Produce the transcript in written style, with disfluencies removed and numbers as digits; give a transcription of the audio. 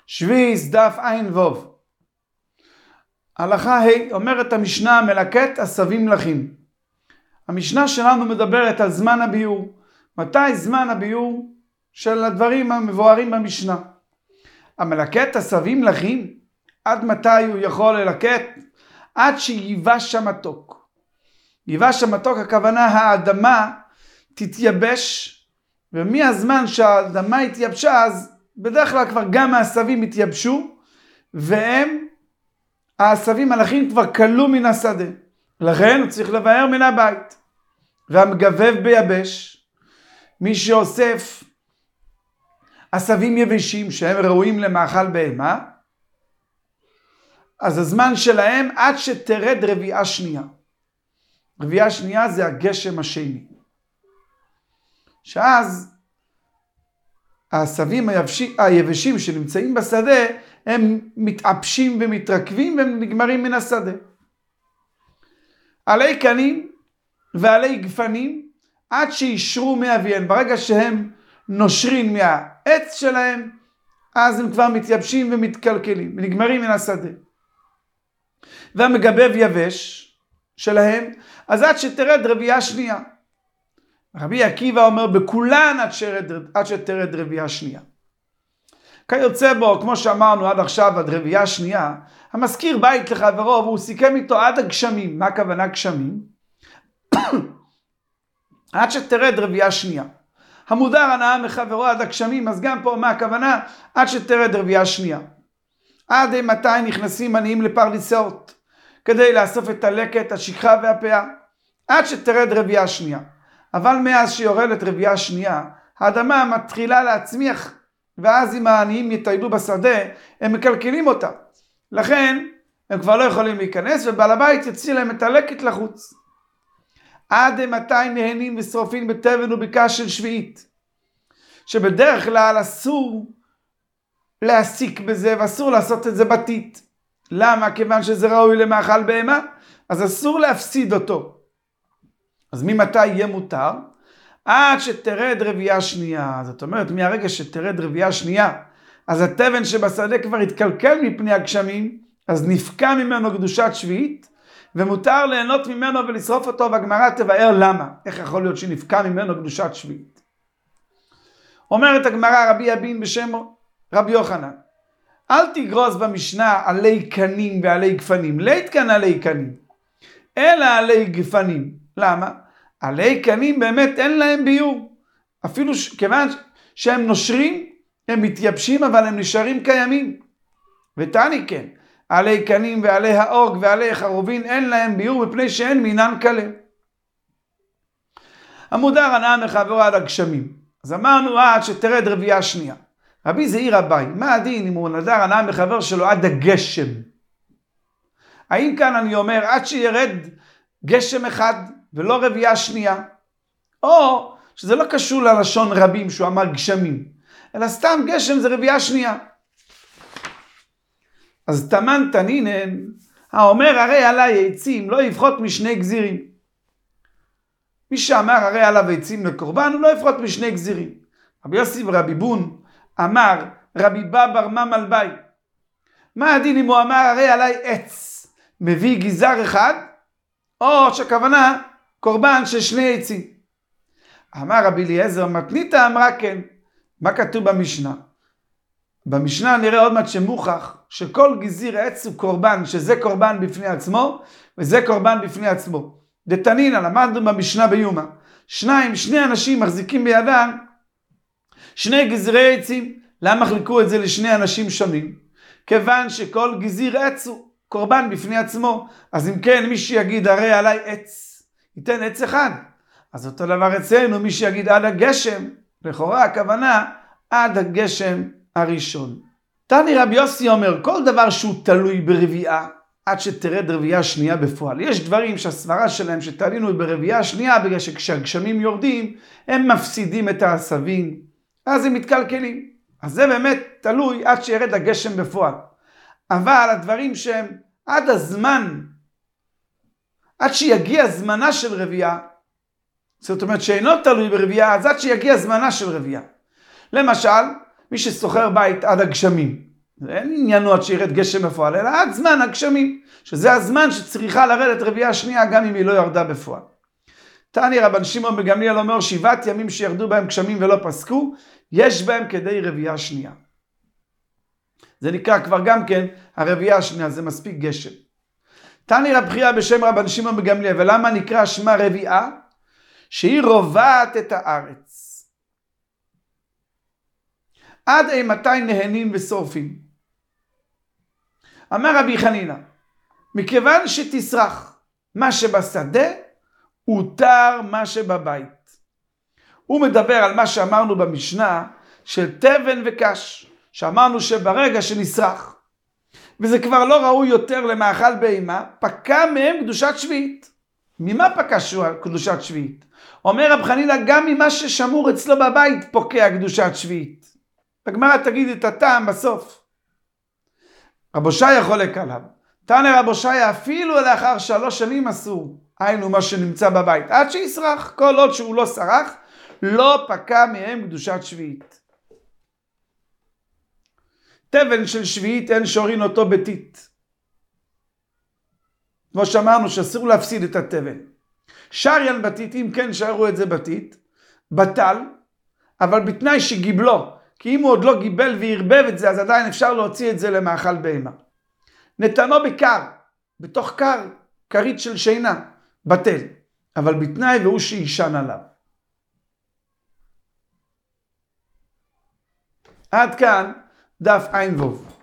שביס דף עין ווב. הלכה ה' אומרת המשנה מלקט עשבים לחים. המשנה שלנו מדברת על זמן הביור. מתי זמן הביור של הדברים המבוארים במשנה? המלקט עשבים לחים, עד מתי הוא יכול ללקט? עד שיבש המתוק. יבש המתוק הכוונה האדמה תתייבש, ומהזמן שהאדמה התייבשה אז בדרך כלל כבר גם העשבים התייבשו, העשבים הלחים כבר קלו מן השדה. לכן הוא צריך לבאר מן הבית. והמגבב ביבש, מי שאוסף עשבים יבשים שהם ראויים למאכל בהמה, אז הזמן שלהם עד שתרד רביעה שנייה. רביעה שנייה זה הגשם השני. שאז העשבים היבשים שנמצאים בשדה הם מתאפשים ומתרכבים והם נגמרים מן השדה. עלי קנים ועלי גפנים עד שישרו מאביהם. ברגע שהם נושרים מהעץ שלהם אז הם כבר מתייבשים ומתקלקלים ונגמרים מן השדה. והמגבב יבש שלהם אז עד שתרד רביעה שנייה. רבי עקיבא אומר בכולן עד שתרד רביעה שנייה. כיוצא בו, כמו שאמרנו עד עכשיו עד רביעה שנייה, המזכיר בית לחברו והוא סיכם איתו עד הגשמים. מה הכוונה גשמים? עד שתרד רביעה שנייה. המודר הנאה מחברו עד הגשמים, אז גם פה מה הכוונה? עד שתרד רביעה שנייה. עד מתי נכנסים עניים לפרדסאות כדי לאסוף את הלקט, השכחה והפאה? עד שתרד רביעה שנייה. אבל מאז שיורדת רביעה שנייה, האדמה מתחילה להצמיח, ואז אם העניים יטיילו בשדה, הם מקלקלים אותה. לכן, הם כבר לא יכולים להיכנס, ובעל הבית יוציא להם את הלקט לחוץ. עד מתי נהנים ושרופים בתבן ובקש של שביעית, שבדרך כלל אסור להסיק בזה, ואסור לעשות את זה בתית. למה? כיוון שזה ראוי למאכל בהמה, אז אסור להפסיד אותו. אז ממתי יהיה מותר? עד שתרד רביעה שנייה. זאת אומרת, מהרגע שתרד רביעה שנייה, אז התבן שבשדה כבר התקלקל מפני הגשמים, אז נפקע ממנו קדושת שביעית, ומותר ליהנות ממנו ולשרוף אותו, והגמרא תבאר למה. איך יכול להיות שנפקע ממנו קדושת שביעית? אומרת הגמרא רבי אבין בשם רבי יוחנן, אל תגרוז במשנה עלי קנים ועלי גפנים. לית כאן עלי קנים, אלא עלי גפנים. למה? עלי קנים באמת אין להם ביור. אפילו כיוון שהם נושרים, הם מתייבשים, אבל הם נשארים קיימים. ותעני כן, עלי קנים ועלי האורג ועלי חרובין אין להם ביור מפני שאין מינן קלה. המודר הנאה מחברו עד הגשמים. אז אמרנו עד שתרד רביעה שנייה. רבי זעיר אביי, מה הדין אם הוא נדר הנאה מחבר שלו עד הגשם? האם כאן אני אומר עד שירד גשם אחד ולא רביעה שנייה? או שזה לא קשור ללשון רבים שהוא אמר גשמים, אלא סתם גשם זה רביעה שנייה. אז תמן תנינן, האומר הרי עלי עצים לא יפחות משני גזירים. מי שאמר הרי עליו עצים לקורבן הוא לא יפחות משני גזירים. רבי יוסי ורבי בון אמר רבי בבר ממל ביי, מה הדין אם הוא אמר הרי עלי עץ מביא גזר אחד, או שהכוונה קורבן של שני עצים? אמר רבי אליעזר מתניתא אמרה כן. מה כתוב במשנה? במשנה נראה עוד מעט שמוכח שכל גזיר עץ הוא קורבן, שזה קורבן בפני עצמו וזה קורבן בפני עצמו. דתנינא למדנו במשנה ביומא, שני אנשים מחזיקים בידם שני גזרי עצים. למה חילקו את זה לשני אנשים שונים? כיוון שכל גזיר עץ הוא קורבן בפני עצמו. אז אם כן, מי שיגיד הרי עלי עץ ייתן עץ אחד. אז אותו דבר אצלנו, מי שיגיד עד הגשם, לכאורה הכוונה עד הגשם הראשון. תני רבי יוסי אומר, כל דבר שהוא תלוי ברביעה, עד שתרד רביעה שנייה בפועל. יש דברים שהסברה שלהם שתלינו ברביעה שנייה, בגלל שכשהגשמים יורדים, הם מפסידים את העשבים, אז הם מתקלקלים. אז זה באמת תלוי עד שירד הגשם בפועל. אבל הדברים שהם עד הזמן, עד שיגיע זמנה של רביעה, זאת אומרת שאינו תלוי ברביעה, אז עד שיגיע זמנה של רביעה. למשל, מי שסוחר בית עד הגשמים, אין עניינו עד שירד גשם בפועל, אלא עד זמן הגשמים, שזה הזמן שצריכה לרדת רביעה שנייה גם אם היא לא ירדה בפועל. תני רבן שמעון בן גמליאל אומר 7 ימים שירדו בהם גשמים ולא פסקו, יש בהם כדי רביעה שנייה. זה נקרא כבר גם כן הרביעה השנייה, זה מספיק גשם. תני רב חייא בשם רבן שמעון בן גמליאל, ולמה נקרא שמה רביעה? שהיא רובעת את הארץ. עד אימתי נהנים ושורפים. אמר רבי חנינא, מכיוון שתסרח מה שבשדה, הותר מה שבבית. הוא מדבר על מה שאמרנו במשנה, של תבן וקש, שאמרנו שברגע שנסרח, וזה כבר לא ראוי יותר למאכל בהמה, פקע מהם קדושת שביעית. ממה פקע קדושת שביעית? אומר רב חנינא, גם ממה ששמור אצלו בבית פוקע קדושת שביעית. בגמרא תגיד את הטעם בסוף. רב הושעיה חולק עליו. תנא רב הושעיה אפילו לאחר 3 שנים אסור, היינו מה שנמצא בבית, עד שיסרח, כל עוד שהוא לא סרח, לא פקע מהם קדושת שביעית. תבן של שביעית אין שורין אותו ביתית. כמו שאמרנו שאסור להפסיד את התבן. שריין בתית, אם כן שרו את זה בתית, בטל, אבל בתנאי שגיבלו, כי אם הוא עוד לא גיבל והרבב את זה, אז עדיין אפשר להוציא את זה למאכל בהמה. נתנו בקר, בתוך קר, קרית של שינה, בטל, אבל בתנאי והוא שישן עליו. עד כאן דף עין ווב.